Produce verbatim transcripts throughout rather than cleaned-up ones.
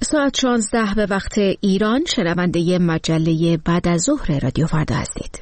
ساعت شانزده به وقت ایران، شنونده مجله بعد از ظهر رادیو فردا هستید.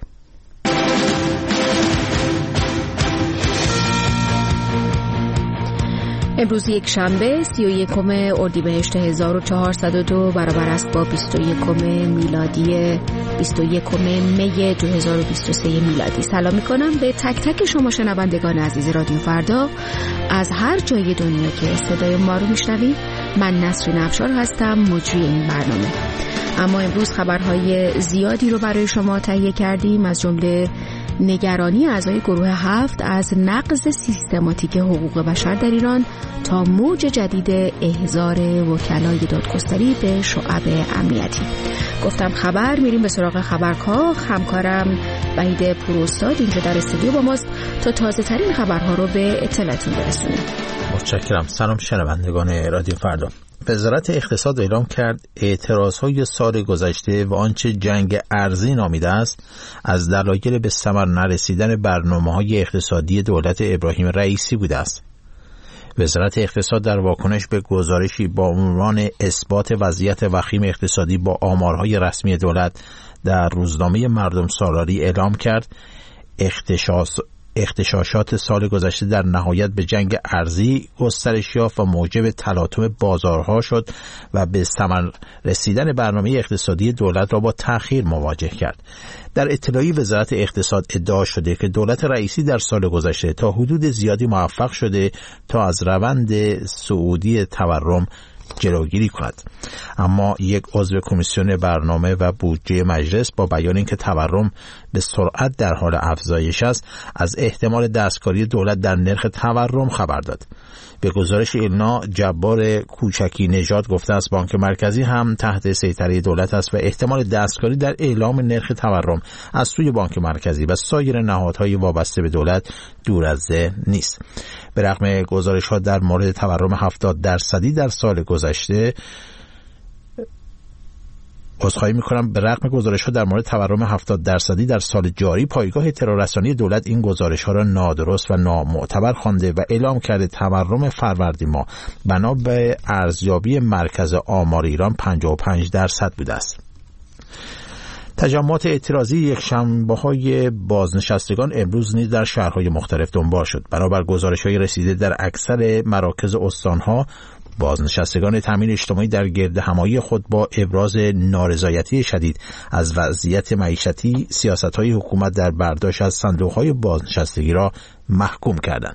امروز یک شنبه سی و یکم اردیبهشت هزار و چهارصد و دو برابر است با بیست و یکم میلادی بیست و یکم می دو هزار و بیست و سه میلادی. سلام میکنم به تک تک شما شنوندگان عزیز رادیو فردا از هر جای دنیا که صدای ما رو میشنوید. من نسرین افشار هستم، مجری این برنامه. اما امروز خبرهای زیادی رو برای شما تهیه کردیم، از جمله نگرانی اعضای گروه هفت از نقض سیستماتیک حقوق بشر در ایران تا موج جدید احضار وکلای دادگستری به شعب امنیتی. گفتم خبر، میریم به سراغ خبرها. همکارم وحید پوراستاد اینجا در استودیو با ماست تا تازه ترین خبرها رو به اطلاعتون برسونیم. متشکرم. سلام شنوندگان رادیو فردا. وزارت اقتصاد اعلام کرد اعتراضهای سال گذشته و آنچه جنگ ارزی نامیده است از دلایل به ثمر نرسیدن برنامه‌های اقتصادی دولت ابراهیم رئیسی بوده است. وزارت اقتصاد در واکنش به گزارشی با عنوان اثبات وضعیت وخیم اقتصادی با آمارهای رسمی دولت در روزنامه مردم سالاری اعلام کرد اختشاش اختشاشات سال گذشته در نهایت به جنگ ارزی گسترش یافت و موجب تلاطم بازارها شد و به ثمر رسیدن برنامه اقتصادی دولت را با تأخیر مواجه کرد. در اطلاعی وزارت اقتصاد ادعا شده که دولت رئیسی در سال گذشته تا حدود زیادی موفق شده تا از روند صعودی تورم جلوگیری کند، اما یک عضو کمیسیون برنامه و بودجه مجلس با بیان اینکه تورم به سرعت در حال افزایش است از احتمال دستکاری دولت در نرخ تورم خبر داد. به گزارش ایلنا جبار کوچکی نژاد گفته است بانک مرکزی هم تحت سیطره دولت است و احتمال دستکاری در اعلام نرخ تورم از سوی بانک مرکزی و سایر نهادهای وابسته به دولت دور از ذهن نیست. به رغم گزارش‌ها در مورد تورم هفتاد درصدی در سال گذشته عذرخواهی می‌کنم به رغم گزارش‌ها در مورد تورم هفتاد درصدی در سال جاری، پایگاه اطلاع رسانی دولت این گزارش‌ها را نادرست و نامعتبر خوانده و اعلام کرده تورم فروردین ماه بنا به ارزیابی مرکز آمار ایران پنجاه و پنج درصد بوده است. تجمعات اعتراضی یکشنبه‌های بازنشستگان امروز نیز در شهرهای مختلف دنبال شد. بنابر گزارش‌های رسیده در اکثر مراکز استان‌ها، بازنشستگان تامین اجتماعی در گردهمایی خود با ابراز نارضایتی شدید از وضعیت معیشتی سیاست‌های حکومت در برداشت از صندوق‌های بازنشستگی را محکوم کردند.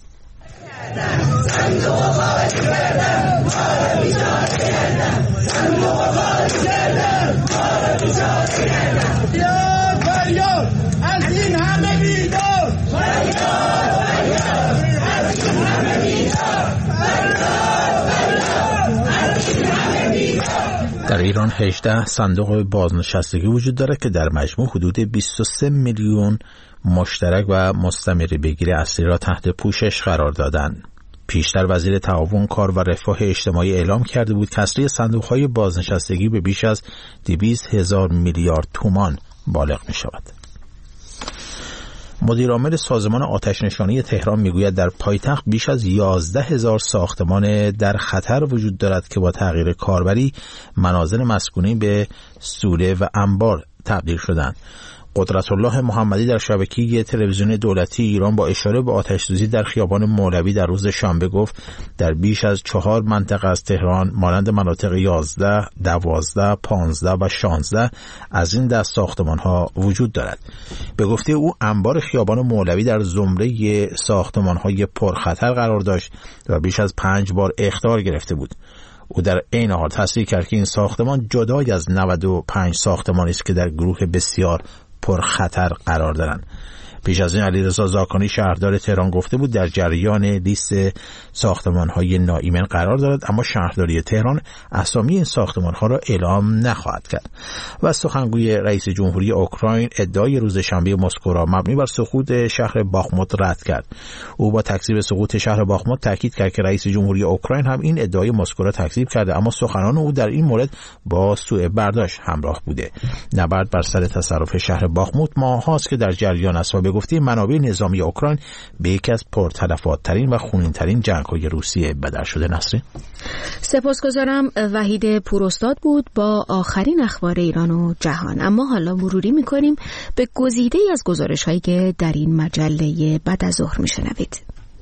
در ایران هجده صندوق بازنشستگی وجود دارد که در مجموع حدود بیست و سه میلیون مشترک و مستمر بگیر اصلی را تحت پوشش قرار دادند. پیشتر وزیر تعاون کار و رفاه اجتماعی اعلام کرده بود که اصلی صندوق‌های بازنشستگی به بیش از دویست هزار میلیارد تومان بالغ می شود. مدیرعامل سازمان آتش‌نشانی تهران میگوید در پایتخت بیش از یازده هزار ساختمان در خطر وجود دارد که با تغییر کاربری منازل مسکونی به سوله و انبار تبدیل شدند. قدرت الله محمدی در شبکه تلویزیون دولتی ایران با اشاره به آتش‌سوزی در خیابان مولوی در روز شنبه گفت در بیش از چهار منطقه از تهران مانند مناطق یازده، دوازده، پانزده و شانزده از این دست ساختمان‌ها وجود دارد. به گفته او انبار خیابان مولوی در زمره ساختمان‌های پرخطر قرار داشت و بیش از پنج بار اخطار گرفته بود. او در عین حال تصریح کرد که این ساختمان جدای از نود و پنج ساختمانی است که در گروه بسیار پرخطر قرار دارند. پیش از این علیرضا زاکانی شهردار تهران گفته بود در جریان لیست ساختمان‌های ناایمن قرار دارد، اما شهرداری تهران اسامی این ساختمان‌ها را اعلام نخواهد کرد. و سخنگوی رئیس جمهوری اوکراین ادعای روز شنبه مسکو را مبنی بر سقوط شهر باخموت رد کرد. او با تکذیب سقوط شهر باخموت تاکید کرد که رئیس جمهوری اوکراین هم این ادعای مسکو را تکذیب کرده، اما سخنان او در این مورد با سوء برداشت همراه بوده. نبرد بر سر تصرف شهر باخموت ماهاست که در جریان است و به گفته منابع نظامی اوکراین به یکی از پرتلفات‌ترین و خونین‌ترین جنگ‌های روسیه بدل شده. نسرین، سپاسگزارم. وحید پوراستاد بود با آخرین اخبار ایران و جهان. اما حالا مروری می‌کنیم به گزیده‌ای از گزارش‌هایی که در این مجله بعد از ظهر می‌شنوید.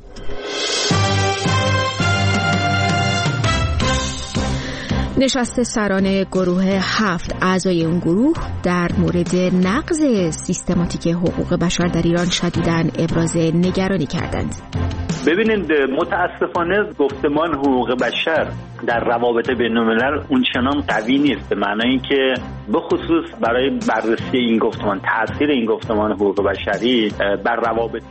نشست سران گروه هفت اعضای اون گروه در مورد نقض سیستماتیک حقوق بشر در ایران شدیداً ابراز نگرانی کردند. ببینید، متاسفانه گفتمان حقوق بشر در روابط بین‌الملل اونچنان قوی نیست، به معنای که به خصوص برای بررسی این گفتمان، تأثیر این گفتمان حقوق بشری بر روابط.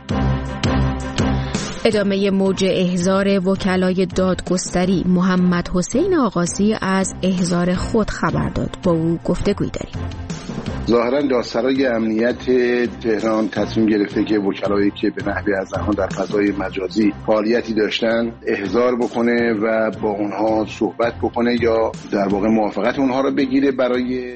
ادامه موج احضار وکلای دادگستری. محمد حسین آغازی از احضار خود خبر داد. با او گفتگوی داریم. ظاهراً دادسرای امنیت تهران تصمیم گرفته که وکلایی که به نحوی از آنها در فضای مجازی فعالیتی داشتن احضار بکنه و با اونها صحبت بکنه یا در واقع موافقت اونها رو بگیره برای.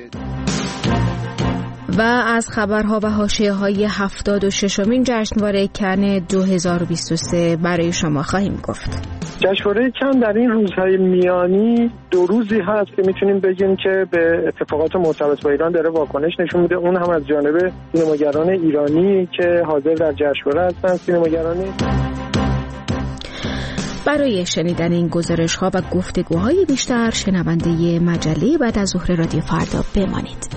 و از خبرها و حاشیه‌های هفتاد و ششمین جشنواره کن دو هزار و بیست و سه برای شما خواهیم گفت. جشنواره کن در این روزهای میانی دو روزی هست که میتونیم بگیم که به اتفاقات مرتبط با ایران داره واکنش نشون میده، اون هم از جانب سینماگران ایرانی که حاضر در جشنواره هستن. سینماگرانی برای شنیدن این گزارش‌ها و گفتگوهای بیشتر شنونده مجله بعد از ظهر رادیو فردا بمانید.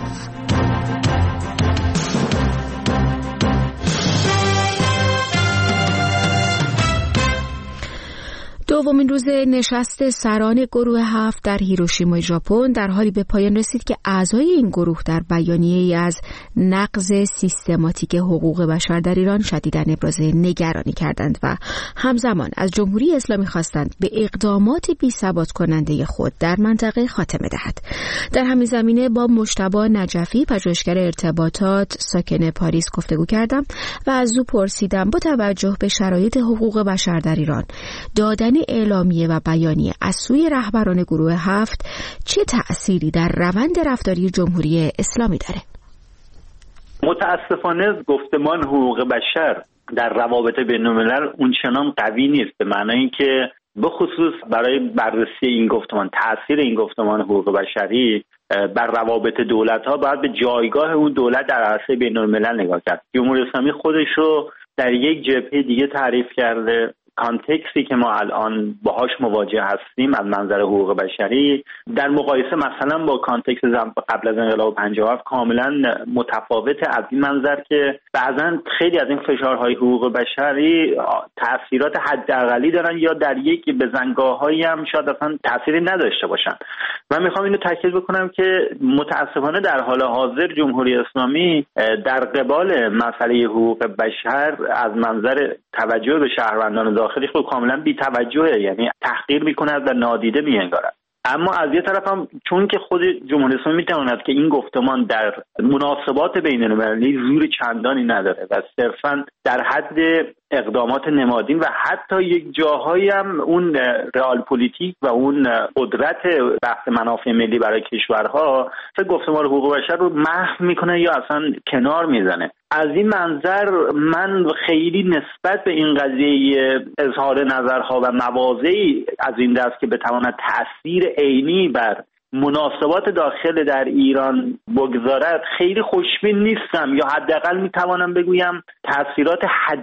دومین روز نشست سران گروه هفت در هیروشیما ژاپن در حالی به پایان رسید که اعضای این گروه در بیانیه‌ای از نقض سیستماتیک حقوق بشر در ایران شدیداً ابراز نگرانی کردند و همزمان از جمهوری اسلامی خواستند به اقدامات بی‌ثبات کننده خود در منطقه خاتمه دهد. در همین زمینه با مجتبی نجفی، پژوهشگر ارتباطات ساکن پاریس گفتگو کردم و از او پرسیدم با توجه به شرایط حقوق بشر در ایران دادن اعلامیه و بیانیه از سوی رهبران گروه هفت چه تأثیری در روند رفتاری جمهوری اسلامی داره؟ متاسفانه گفتمان حقوق بشر در روابط بین‌الملل اونچنان قوی نیست، به معنای که به خصوص برای بررسی این گفتمان، تأثیر این گفتمان حقوق بشری بر روابط دولت‌ها باید به جایگاه اون دولت در عرصه بین‌الملل نگاه کرد. جمهوری اسلامی خودش رو در یک جبهه دیگه تعریف کرده. کانتکسی که ما الان باهاش مواجه هستیم از منظر حقوق بشری در مقایسه مثلا با کانتکس قبل از انقلاب پنجاه و هفت کاملا متفاوته، از این منظر که بعضا خیلی از این فشارهای حقوق بشری تأثیرات حداقلی دارن یا در یک بزنگاه‌هایی هم شاید اصلا تأثیری نداشته باشن. من میخوام اینو تاکید بکنم که متاسفانه در حال حاضر جمهوری اسلامی در قبال مسئله حقوق بشر از منظر توجه به شهروندان داخلی خود کاملا بی توجهه، یعنی تحقیر میکنه و نادیده میانگارد. اما از یه طرف هم چون که خود جمهوری اسلامی میتواند که این گفتمان در مناسبات بین المللی زور چندانی نداره و صرفا در حد اقدامات نمادین و حتی یک جاهایی هم اون رئال پلیتیک و اون قدرت بحث منافع ملی برای کشورها گفتمان حقوق بشر رو محو میکنه یا اصلا کنار میزنه. از این منظر من خیلی نسبت به این قضیه اظهار نظرها و مواضعی از این دست که بتواند تأثیر عینی بر مناسبات داخل در ایران بگذارد خیلی خوشبین نیستم، یا حداقل میتوانم بگویم تأثیرات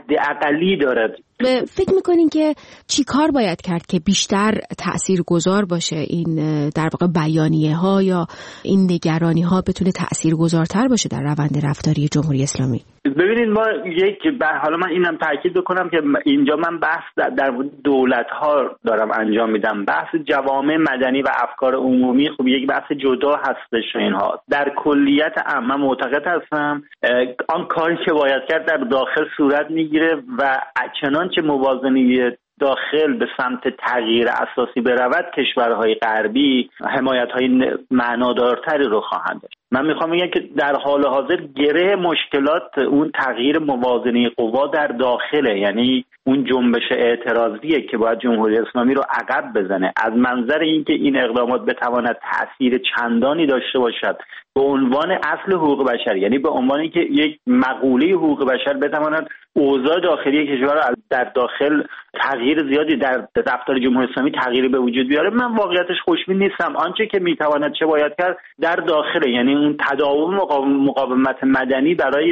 حداقلی دارد. فکر میکنین که چی کار باید کرد که بیشتر تأثیر گذار باشه این در واقع بیانیه ها یا این نگرانی ها بتونه تأثیر گذارتر باشه در روند رفتاری جمهوری اسلامی؟ ببینید ما یک حالا من اینم تاکید بکنم که اینجا من بحث در دولت ها دارم انجام میدم. بحث جوامع مدنی و افکار عمومی خب یک بحث جدا هستش. اینها در کلیت عام من معتقد هستم آن کاری که باید کرد در داخل صورت میگیره و چنانچه موازنه داخل به سمت تغییر اساسی برود کشورهای غربی حمایت‌های معنادارتری رو خواهند داشت. من میخوام بگم که در حال حاضر گره مشکلات اون تغییر موازنه قوا در داخله، یعنی اون جنبش اعتراضیه که باید جمهوری اسلامی رو عقب بزنه. از منظر اینکه این اقدامات بتواند تأثیر چندانی داشته باشد به عنوان اصل حقوق بشر، یعنی به عنوان اینکه یک مقوله حقوق بشر بتواند اوضاع داخلی کشور رو در داخل تغییر زیادی در رفتار جمهوری اسلامی تغییری به وجود بیاره، من واقعیتش خوشبین نیستم. آنچه که میتواند چه باید کرد در داخل، یعنی اون تداوم مقاومت مدنی برای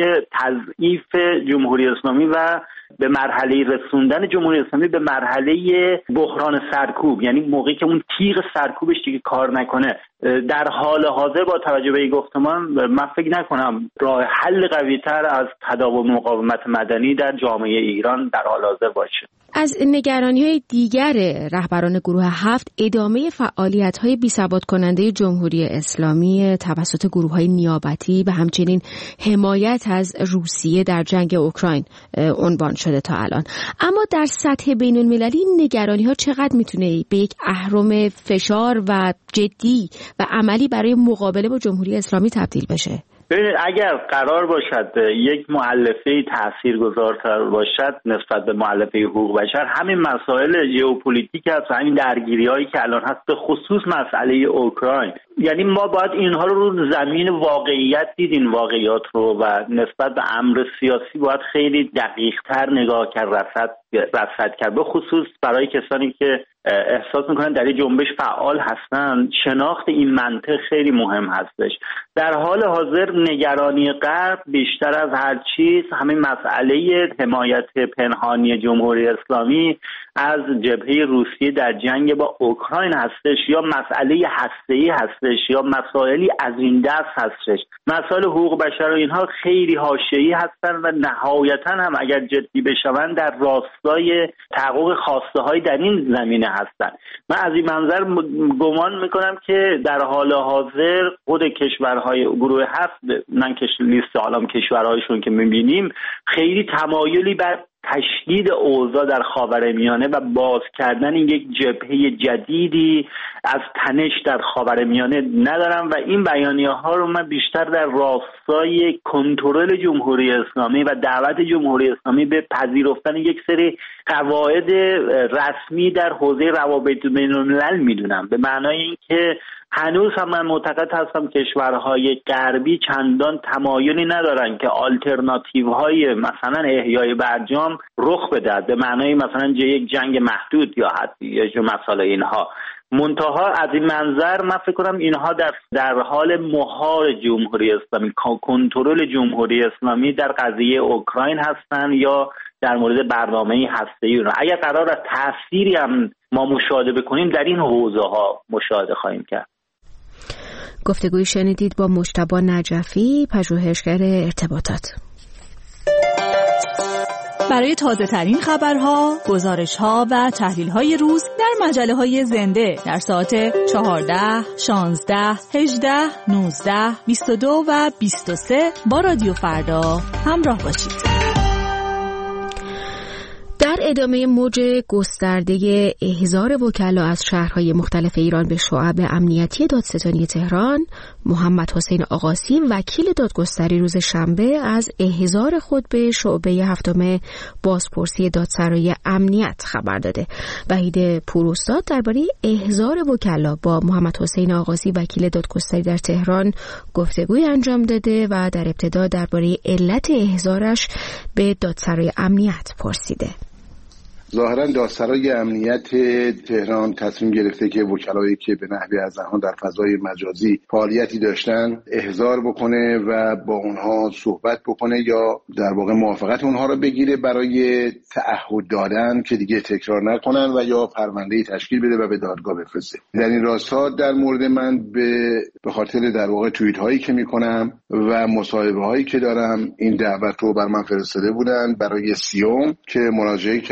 تضعیف جمهوری اسلامی و به مرحله رسوندن جمهوری اسلامی به مرحله بحران سرکوب، یعنی موقعی که اون تیغ سرکوبش دیگه کار نکنه. در حال حاضر با توجه به این گفتمان من فکر نکنم راه حل قوی‌تر از تداوم مقاومت مدنی در جامعه ایران در حال حاضر باشه. از نگرانی‌های دیگر رهبران گروه هفت ادامه فعالیت‌های بی‌ثبات کننده جمهوری اسلامی توسط گروه‌های نیابتی و همچنین حمایت از روسیه در جنگ اوکراین عنوان شده تا الان. اما در سطح بین‌المللی نگرانی‌ها چقدر میتونه به یک اهرم فشار و جدی و عملی برای مقابله با جمهوری اسلامی تبدیل بشه؟ ببینید، اگر قرار باشد یک مؤلفه تاثیرگذارتر باشد نسبت به مؤلفه حقوق بشر، همین مسائل ژئوپلیتیک است، همین درگیری‌هایی که الان هست، به خصوص مسئله اوکراین. یعنی ما باید اینها رو رو زمین واقعیت دید، این واقعیات رو، و نسبت به امر سیاسی باید خیلی دقیق‌تر نگاه کرد، رصد رصد کرد، به خصوص برای کسانی که احساس میکنن در این جنبش فعال هستن. شناخت این منطق خیلی مهم هستش. در حال حاضر نگرانی غرب بیشتر از هر چیز همین مسئله حمایت پنهانی جمهوری اسلامی از جبهه روسیه در جنگ با اوکراین هستش، یا مسئله هسته‌ای هستش، یا مسائلی از این دست هستش. مسائل حقوق بشر و اینها خیلی حاشیه‌ای هستن و نهایتاً هم اگر جدی بشون در راستای تحقق خواسته‌های در این زمینه هستن. من از این منظر گمان میکنم که در حال حاضر خود کشورهای گروه هفت، من که لیست عالم کشورهایشون که میبینیم، خیلی تمایلی بر تشدید اوضاع در خاورمیانه و باز کردن یک جبهه جدیدی از تنش در خاورمیانه ندارم و این بیانیه‌ها رو من بیشتر در راستای کنترل جمهوری اسلامی و دعوت جمهوری اسلامی به پذیرفتن یک سری قواعد رسمی در حوزه روابط بین‌الملل میدونم، به معنای اینکه هنوز هم من معتقد هستم کشورهای غربی چندان تمایلی ندارن که آلترناتیوهای مثلا احیای برجام رخ بدهد، به معنای مثلا یک جنگ محدود یا حتی یا مسائل اینها. منتها از این منظر من فکر کنم اینها در در حال مهار جمهوری اسلامی، کنترل جمهوری اسلامی در قضیه اوکراین هستن یا در مورد برنامه هسته‌ای اونها. اگر قرار است تأثیری هم ما مشاهده بکنیم در این حوزه ها مشاهده خواهیم کرد. گفتگوی شنیدید با مجتبی نجفی، پژوهشگر ارتباطات. برای تازه ترین خبرها، گزارش‌ها و تحلیل‌های روز در مجله‌های زنده در ساعت چهارده، شانزده، هجده، نوزده، بیست و دو و بیست و سه با رادیو فردا همراه باشید. در ادامه موج گسترده احضار وکلا از شهرهای مختلف ایران به شعب امنیتی دادستانی تهران، محمد حسین آقاسی وکیل دادگستری روز شنبه از احضار خود به شعبه هفتم بازپرسی دادسرای امنیت خبر داده. وحید پوراستاد درباره احضار وکلا با محمد حسین آقاسی وکیل دادگستری در تهران گفتگوی انجام داده و در ابتدا درباره علت احضارش به دادسرای امنیت پرسیده. ظاهرا دادسرای امنیت تهران تصمیم گرفته که وکلایی که به نحوی از آنها در فضای مجازی فعالیتی داشتن احضار بکنه و با اونها صحبت بکنه یا در واقع موافقت اونها رو بگیره برای تعهد دادن که دیگه تکرار نکنن و یا پرونده‌ای تشکیل بده و به دادگاه بفرسته. در این راستا در مورد من به به خاطر در واقع توییت هایی که میکنم و مصاحبه هایی که دارم این دعوت رو بر من فرستاده بودن برای سیوم که مراجعه کردم و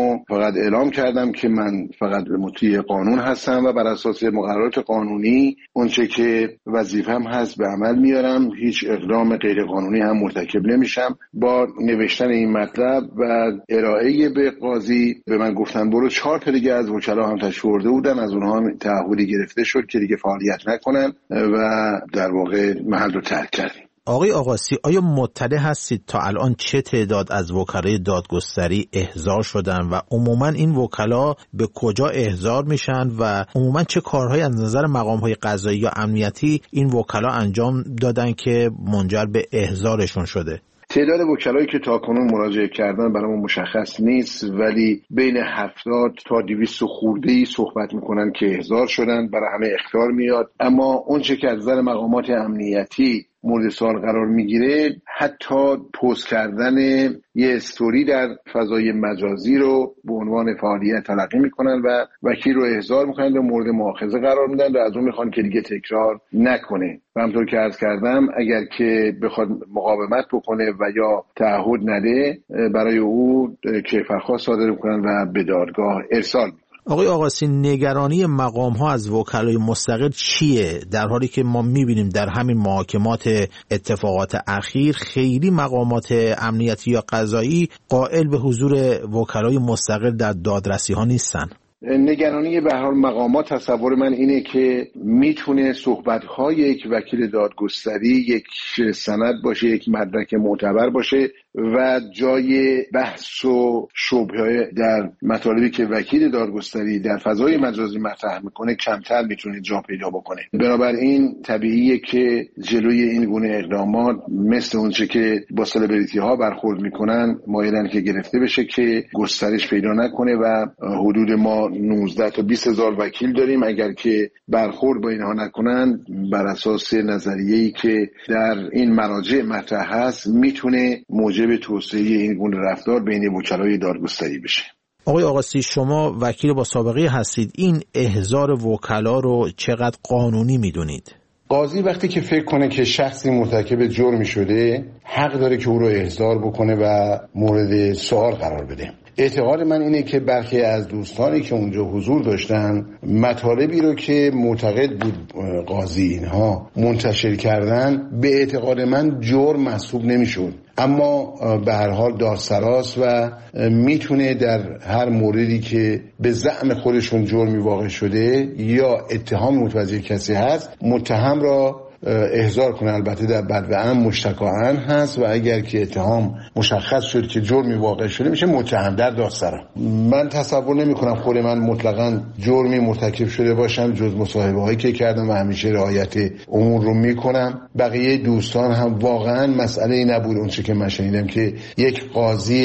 و فقط اعلام کردم که من فقط مطیع قانون هستم و بر اساس مقررات قانونی اونچه که وظیفه‌ام هست به عمل میارم. هیچ اقدام غیر قانونی هم مرتکب نمیشم. با نوشتن این مطلب و ارائه به قاضی به من گفتن برو چهار تا دیگه از وکلا هم تشریف آورده بودن، از اونها هم تعهدی گرفته شد که دیگه فعالیت نکنن و در واقع محل رو ترک کردیم. آقای آقاسی، آیا مطلع هستید تا الان چه تعداد از وکلای دادگستری احضار شدن و عموما این وکلا به کجا احضار میشن و عموما چه کارهایی از نظر مقام‌های قضایی یا امنیتی این وکلا انجام دادن که منجر به احضارشون شده؟ تعداد وکلایی که تاکنون مراجعه کردن برامون مشخص نیست، ولی بین هفتاد تا دویست خورده‌ای صحبت میکنن که احضار شدن، برای همه اخطار میاد. اما اونچه که از نظر مقامات امنیتی مورد سوال قرار میگیره، حتی پست کردن یه استوری در فضای مجازی رو به عنوان فعالیت تلقی میکنن و وکیل رو احضار میکنن و مورد مؤاخذه قرار میدن و از اون میخوان که دیگه تکرار نکنه. و همطور که عرض کردم اگر که بخواد مقاومت بکنه و یا تعهد نده، برای او کیفرخواست صادر میکنن و به دادگاه ارسال میکنن. آقای آقاسی، نگرانی مقام ها از وکلای مستقل چیه؟ در حالی که ما میبینیم در همین محاکمات اتفاقات اخیر خیلی مقامات امنیتی یا قضایی قائل به حضور وکلای مستقل در دادرسی ها نیستن. نگرانی به هر حال مقامات، تصور من اینه که میتونه صحبت‌های یک وکیل دادگستری یک سند باشه، یک مدرک معتبر باشه و جای بحث و شبهه در مطالبی که وکیل دادگستری در فضای مجازی مطرح میکنه کمتر میتونه جا پیدا بکنه. بنابراین طبیعیه که جلوی این گونه اقدامات مثل اونچه که با سلبریتی ها برخورد میکنن مایلن که گرفته بشه که گسترش پیدا نکنه و حدود ما نوزده تا بیست هزار وکیل داریم. اگر که برخورد با اینها نکنن، بر اساس نظریه‌ای که در این مراجع مطرح هست، میتونه موجب توسعه این گونه رفتار بین وکلای دادگستری بشه. آقای آقاسی، شما وکیل با سابقه هستید، این احضار وکلا رو چقدر قانونی میدونید؟ قاضی وقتی که فکر کنه که شخصی مرتکب جرمی شده، حق داره که او رو احضار بکنه و مورد سوال قرار بده. اعتقاد من اینه که برخی از دوستانی که اونجا حضور داشتن مطالبی رو که معتقد بود قاضی اینها منتشر کردن به اعتقاد من جرم محسوب نمیشد، اما به هر حال دادسراست و میتونه در هر موردی که به زعم خودشون جرمی واقع شده یا اتهام متوجه کسی هست متهم را احضار کنه. البته در بدو ام مشتکاً هست و اگر که اتهام مشخص شد که جرمی واقع شده میشه متهم در دادسرا. من تصور نمی کنم خود من مطلقاً جرمی مرتکب شده باشم، جز مصاحبه هایی که کردم و همیشه رعایت امور رو میکنم. بقیه دوستان هم واقعاً مسئله ای نبود اونچه که من شنیدم که یک قاضی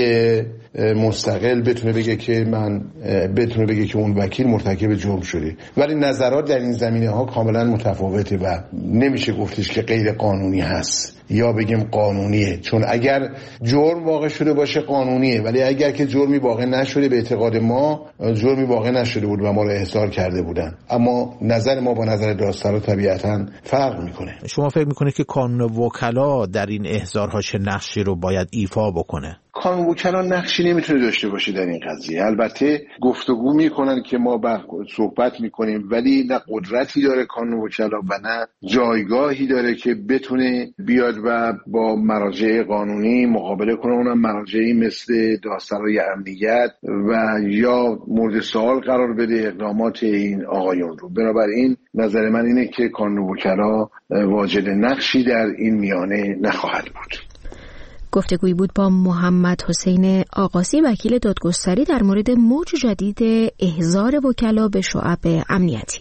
مستقل بتونه بگه که من بتونه بگه که اون وکیل مرتکب جرم شده. ولی نظرات در این زمینه ها کاملا متفاوته و نمیشه گفتش که غیر قانونی هست یا بگیم قانونیه، چون اگر جرم واقع شده باشه قانونیه، ولی اگر که جرمی واقع نشده به اعتقاد ما جرمی واقع نشده بود و ما رو احضار کرده بودن. اما نظر ما با نظر دادسرا طبیعتاً فرق میکنه. شما فکر میکنه که قانون وکلا در این احضارها چه نقشی رو باید ایفا بکنه؟ قانون وکلا نقشی نمیتونه داشته باشه در این قضیه. البته گفتگو میکنن که ما با صحبت میکنیم، ولی نه قدرتی داره قانون وکلا و نه جایگاهی داره که بتونه بیاد و با مراجع قانونی مقابله کنه. اونم مراجعی مثل دادسرای امنیت و یا مورد سوال قرار بده اقدامات این آقایون رو. بنابراین نظر من اینه که قانون وکلا واجد نقشی در این میانه نخواهد بود. گفتگویی بود با محمد حسین آقاسی، وکیل دادگستری، در مورد موج جدید احضار وکلا به شعب امنیتی.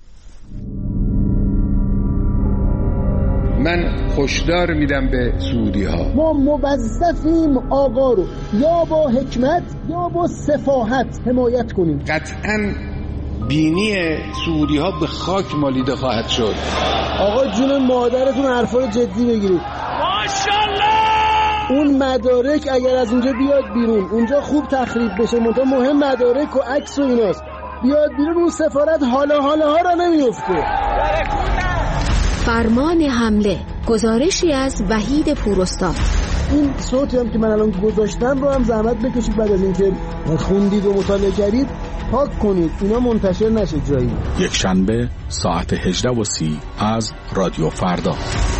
من هشدار میدم به سعودی ها، ما موظفیم آقا رو یا با حکمت یا با سفاهت حمایت کنیم. قطعاً بینی سعودی ها به خاک مالیده خواهد شد. آقا جون مادرتون حرفا رو جدی بگیرید. ماشاءالله. اون مدارک اگر از اونجا بیاد بیرون، اونجا خوب تخریب بشه، منتها مهم مدارک و عکس و ایناست، بیاد بیرون اون سفارت حالا حالا ها را نمیفته. فرمان حمله، گزارشی از وحید پوراستاد. این صوتی هم که من الان گذاشتم رو هم زحمت بکشید بعد از اینکه خوندید و مطالعه کردید پاک کنید، اینا منتشر نشه جایی. یک شنبه ساعت هجده و سی از رادیو فردا.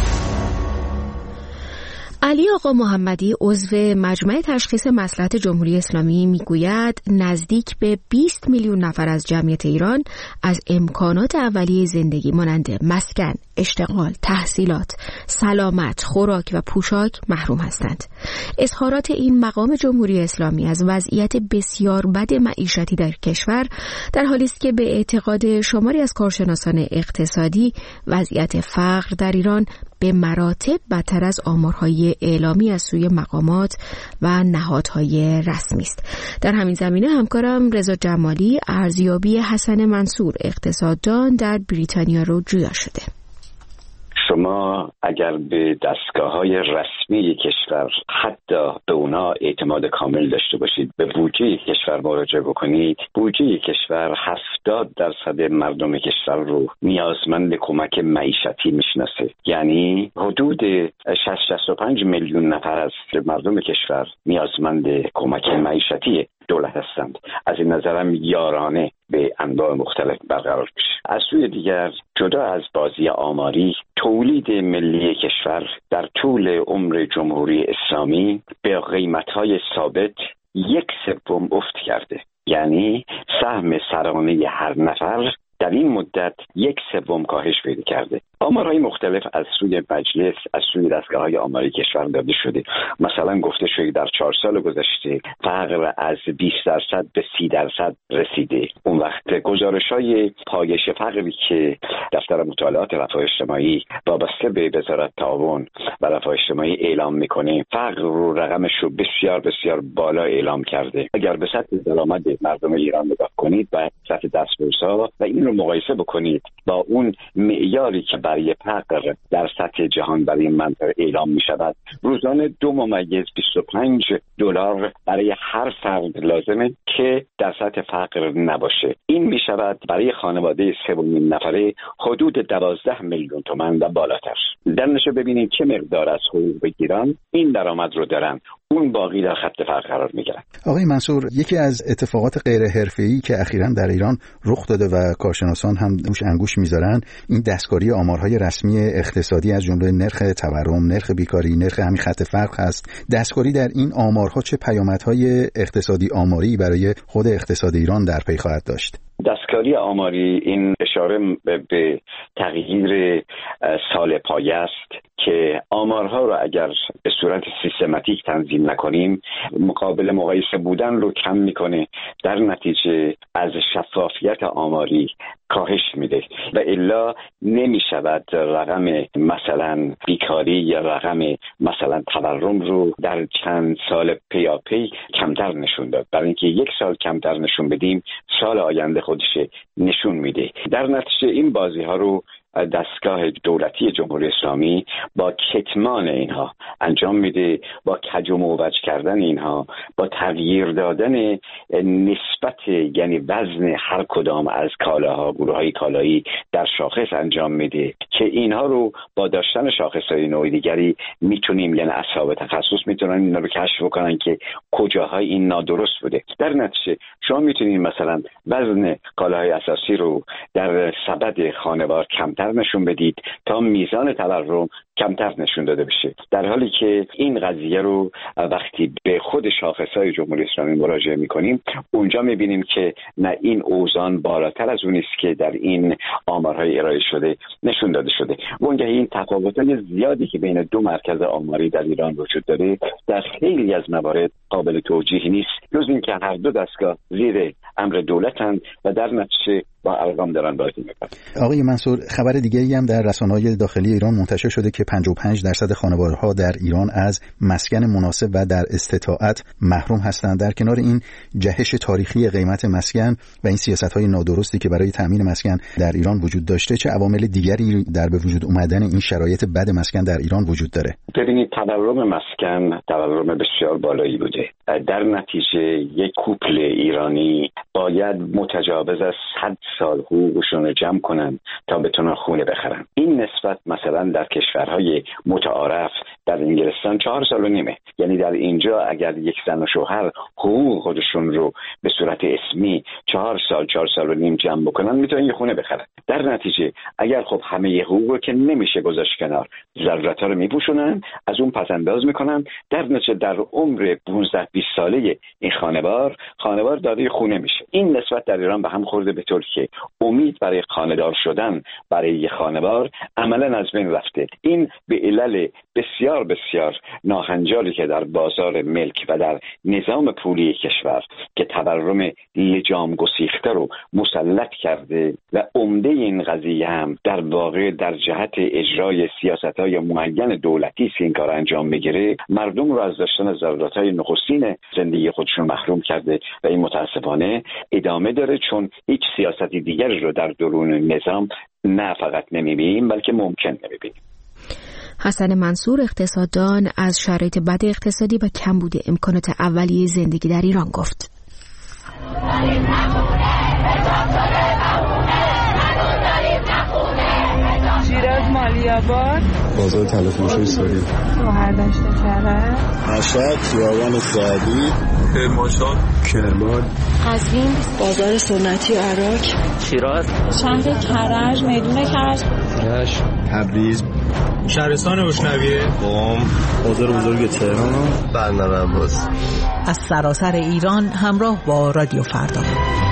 علی آقا محمدی عضو مجمع تشخیص مصلحت جمهوری اسلامی میگوید نزدیک به بیست میلیون نفر از جمعیت ایران از امکانات اولیه زندگی مانند مسکن، اشتغال، تحصیلات، سلامت، خوراک و پوشاک محروم هستند. اظهارات این مقام جمهوری اسلامی از وضعیت بسیار بد معیشتی در کشور در حالی است که به اعتقاد شماری از کارشناسان اقتصادی وضعیت فقر در ایران به مراتب بدتر از آمارهای اعلامی از سوی مقامات و نهادهای رسمی است. در همین زمینه همکارم رضا جمالی ارزیابی حسن منصور اقتصاددان در بریتانیا رو جویا شده. شما اگر به دستگاه‌های رسمی کشور حتی به اونا اعتماد کامل داشته باشید، به بودجه کشور مراجعه بکنید، بودجه کشور هفتاد درصد مردم کشور رو نیازمند کمک معیشتی میشناسه. یعنی حدود شصت تا شصت و پنج میلیون نفر از مردم کشور نیازمند کمک معیشتی دولت هستند. از این نظرم یارانه به انواع مختلف برقرار بشه. از سوی دیگر جدا از بازی آماری، تولید ملی کشور در طول عمر جمهوری اسلامی به قیمت‌های ثابت یک سوم افت کرده. یعنی سهم سرانه هر نفر در این مدت یک سوم کاهش پیدا کرده. آمارهای مختلف از سوی مجلس، از سوی دستگاه‌های آماری کشور داده شده. مثلا گفته شده در چهار سال گذشته فقر از بیست درصد به سی درصد رسیده. اون وقت گزارش‌های پایش فقری که دفتر مطالعات رفاه اجتماعی وابسته به وزارت تعاون و رفاه اجتماعی اعلام میکنه، فقر رو رقمش رو بسیار بسیار بالا اعلام کرده. اگر به سطح درآمد مردم ایران نگاه کنید و سطح دستمزدها و این رو مقایسه بکنید با اون معیاری که برای فقر در سطح جهان برای این منطقه اعلام می شود، روزانه دو ممیز بیست و پنج دلار برای هر فرد لازمه که در سطح فقر نباشه. این می شود برای خانواده سه و نیم نفره حدود دوازده میلیون تومان و بالاتر. در نشه ببینید چه مقدار از حقوق بگیرن این درآمد رو دارن، اون باقی در خط فقر قرار میگیرن. آقای منصور، یکی از اتفاقات غیر حرفه‌ای که اخیراً در ایران رخ داده و کارشناسان هم روش انگوش میذارن این دستکاری آمارهای رسمی اقتصادی از جمله نرخ تورم، نرخ بیکاری، نرخ همین خط فقر هست. دستکاری در این آمارها چه پیامدهای اقتصادی آماری برای خود اقتصاد ایران در پی خواهد داشت؟ دستکاری آماری این اشاره به تغییر سال پایه است که آمارها رو اگر به صورت سیستماتیک تنظیم نکنیم مقابل مقایسه بودن رو کم میکنه، در نتیجه از شفافیت آماری کاهش میده و الا نمی شود رقم مثلا بیکاری یا رقم مثلا تورم رو در چند سال پیاپی کمتر نشون داد. برای اینکه یک سال کمتر نشون بدیم سال آینده خودش نشون میده. در نتیجه این بازی ها رو دستگاه دولتی جمهوری اسلامی با کتمان اینها انجام میده، با کج و موج کردن اینها، با تغییر دادن نسبت یعنی وزن هر کدام از کالاها، گروه‌های کالایی در شاخص انجام میده که اینها رو با داشتن شاخص‌های نوع دیگری میتونیم یعنی اصحاب تخصص میتونن اینا رو کشف بکنن که کجاهای این نادرست بوده. در نتیجه شما میتونید مثلا وزن کالاهای اساسی رو در سبد خانوار کمتر نشون بدید تا میزان تورم کمتر نشون داده بشه، در حالی که این قضیه رو وقتی به خود شاخصهای جمهوری اسلامی مراجعه میکنیم اونجا میبینیم که نه این اوزان بالاتر از اونیست که در این آمارهای ارائه شده نشون داده شده. اونجا این تفاوت‌های زیادی که بین دو مرکز آماری در ایران وجود داره در خیلی از موارد قابل توجیه نیست، جز اینکه هر دو دستگاه زیر امر دولتند و در نتیجه با ارقام دارن بازی میکنن. آقای منصور، خبر دیگه‌ای هم در رسانه‌های داخلی ایران منتشر شده که پنجاه و پنج درصد خانوارها در ایران از مسکن مناسب و در استطاعت محروم هستند. در کنار این جهش تاریخی قیمت مسکن و این سیاست‌های نادرستی که برای تامین مسکن در ایران وجود داشته، چه عوامل دیگری در به وجود اومدن این شرایط بد مسکن در ایران وجود داره؟ ببینید، تورم مسکن تورم بسیار بالایی بوده. در نتیجه یک کوپل ایرانی باید متجاوز از صد سال حقوقشون رو جمع کنن تا بتونن خونه بخرن. این نسبت مثلا در کشورهای متعارف در انگلستان چهار سال و نیمه. یعنی در اینجا اگر یک زن و شوهر حقوق خودشون رو به صورت اسمی چهار سال چهار سال و نیم جمع بکنن میتونن یه خونه بخرن. در نتیجه اگر خب همه حقوق رو که نمیشه گذاشت کنار، ضرورت‌ها رو میپوشونن، از اون پس انداز میکنن، در نتیجه در عمر پانزده بیست ساله این خانوار خانوار دارای خونه میشه. این نسبت در ایران به هم خورده به طور که امید برای خانه‌دار شدن برای یک خانوار عملاً از بین رفته. این به علل بسیار بسیار ناهنجاری که در بازار ملک و در نظام پولی کشور که تورم لجام گسیخته رو مسلط کرده و عمده این قضیه هم در واقع در جهت اجرای سیاست‌های معین دولتی است این کار انجام بگیره، مردم رو از داشتن ضرورت‌های نخستین زندگی خودشون محروم کرده و این متاسفانه ادامه داره، چون هیچ سیاستی دیگری رو در درون نظام نه فقط نمی‌بینیم بلکه ممکن نمی‌بینیم. حسن منصور اقتصاددان از شرایط بد اقتصادی و کمبود امکانات اولیه زندگی در ایران گفت. شیراز مالیاباد، بازار تلفن‌فروشی سوری، شهردشت کرج، مشهد، خیابان سعدی، کرمانشاه، کرمان، قزوین، بازار سنتی عراق، شیراز، شهر کرج، میدون کرج، رشت، تبریز، شهرستان اشنویه، قم، بازار بزرگ تهران و بندر عباس. از سراسر ایران همراه با رادیو فردا.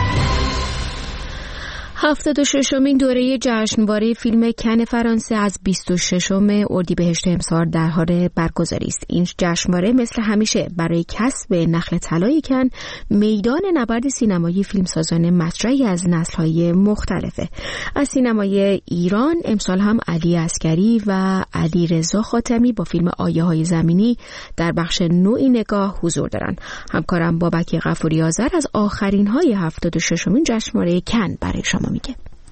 هفتاد و ششمین دوره جشنواره فیلم کن فرانسه از بیست و ششم اردیبهشت امسال در حال برگزاری است. این جشنواره مثل همیشه برای کسب نخل طلای کن میدان نبرد سینمایی فیلمسازان مطرحی از نسل‌های مختلفه. از سینمای ایران امسال هم علی عسگری و علی رضا خاتمی با فیلم آیه‌های زمینی در بخش نوعی نگاه حضور دارند. همکارم بابک غفوری آذر از آخرین‌های هفتاد و ششمین جشنواره کن برای شما میگه.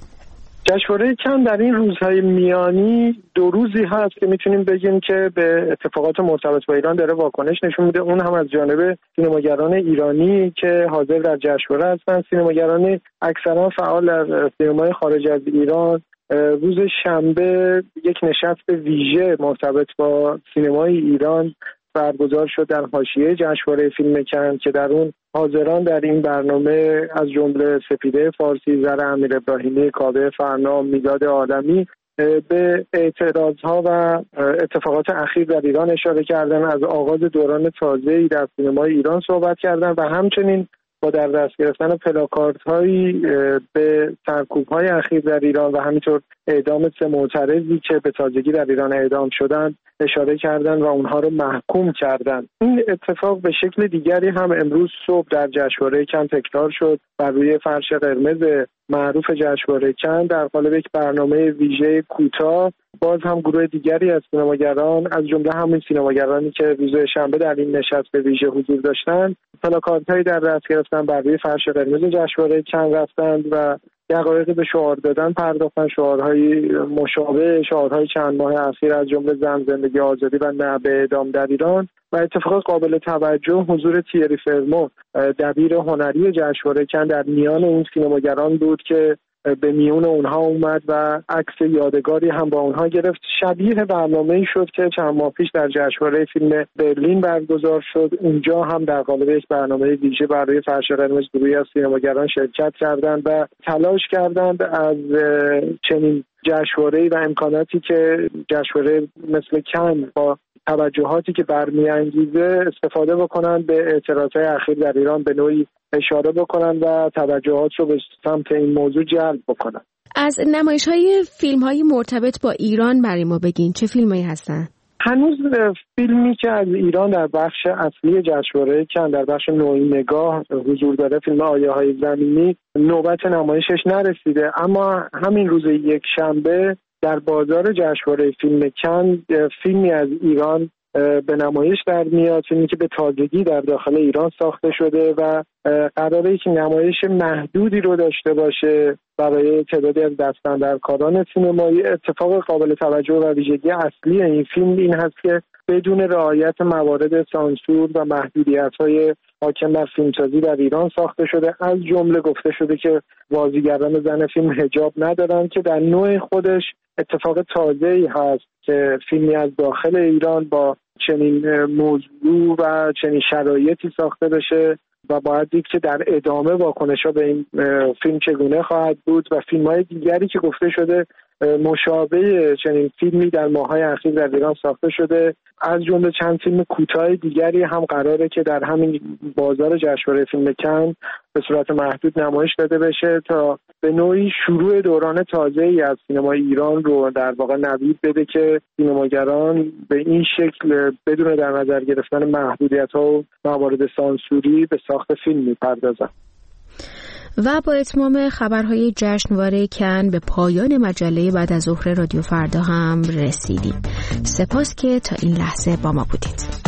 جشنواره کن در این روزهای میانی دو روزی هست که میتونیم بگیم که به اتفاقات مرتبط با ایران داره واکنش نشون میده. اون هم از جانب سینماگران ایرانی که حاضر در جشنواره هستن، سینماگران اکثرا فعال در سینمای خارج از ایران. روز شنبه یک نشست ویژه مرتبط با سینمای ایران برگزار شد در حاشیه جشنواره فیلم کن که در اون حاضران در این برنامه از جمله سپیده فارسی، زر امیر ابراهیمی، کاوه فرنام، میلاد عالمی به اعتراضها و اتفاقات اخیر در ایران اشاره کردن، از آغاز دوران تازه‌ای در سینمای ایران صحبت کردن و همچنین با در دست گرفتن پلاکاردهایی به سرکوب‌های اخیر در ایران و همینطور اعدام سه معترضی که به تازگی در ایران اعدام شدند اشاره کردند و اونها رو محکوم کردند. این اتفاق به شکل دیگری هم امروز صبح در جشنواره کن تکرار شد بر روی فرش قرمز معروف جشنواره کن در قالب یک برنامه ویژه کوتاه. باز هم گروه دیگری از سینماگران از جمله همین سینماگرانی که روز شنبه در این نشست به ویژه حضور داشتند پلاکاردهایی در دست گرفتن بر روی فرش قرمز جشنواره کن رفتند و دقایقی به شعار دادن پرداختن، شعارهای مشابه شعارهای چند ماه اخیر از جمله زن، زندگی، آزادی و نه به اعدام در ایران. و اتفاق قابل توجه حضور تیری فرمو دبیر هنری جشنواره کن در میان این سینماگران بود که به میون اونها اومد و عکس یادگاری هم با اونها گرفت. شبیه برنامه‌ای شد که چند ماه پیش در جشنواره فیلم برلین برگزار شد. اونجا هم در قالب یک برنامه ویژه برای فرش قرمز گروهی از سینماگران شرکت کردند و تلاش کردند از چنین جشنواره‌ای و امکاناتی که جشنواره مثل کن با توجهاتی که برمی‌انگیزه استفاده بکنن، به اعتراضات اخیر در ایران به نوعی اشاره بکنن و توجهات رو به سمت این موضوع جلب بکنن. از نمایش‌های فیلم‌های مرتبط با ایران برای ما بگین، چه فیلمایی هستن؟ هنوز فیلمی که از ایران در بخش اصلی جشنواره کن در بخش نوعی نگاه حضور داره، فیلم آیه‌های زمینی، نوبت نمایشش نرسیده، اما همین روز یک شنبه در بازار جشنواره فیلم کن فیلمی از ایران به نمایش در میاد، فیلمی که به تازگی در داخل ایران ساخته شده و قراره که نمایش محدودی رو داشته باشه برای تعدادی از دستاندرکاران سینمایی. اتفاق قابل توجه و ویژگی اصلی این فیلم این هست که بدون رعایت موارد سانسور و محدودیت‌های حاکم بر فیلمسازی در ایران ساخته شده. از جمله گفته شده که بازیگران زن فیلم حجاب ندارن که در نوع خودش اتفاق تازه‌ای هست که فیلمی از داخل ایران با چنین موضوع و چنین شرایطی ساخته بشه و باید دید که در ادامه واکنش‌ها به این فیلم چگونه خواهد بود و فیلم‌های دیگری که گفته شده مشابه چنین فیلمی در ماه‌های اخیر در ایران ساخته شده. از جمله چند فیلم کوتاه دیگری هم قراره که در همین بازار جشنواره فیلم کن به صورت محدود نمایش داده بشه تا به نوعی شروع دوران تازه‌ای از سینمای ایران رو در واقع نوید بده که سینماگران به این شکل بدون در نظر گرفتن محدودیت‌ها و موارد سانسوری به ساخت فیلم می‌پردازن. و با اتمام خبرهای جشنواره کن به پایان مجله بعد از ظهر رادیو فردا هم رسیدیم. سپاس که تا این لحظه با ما بودید.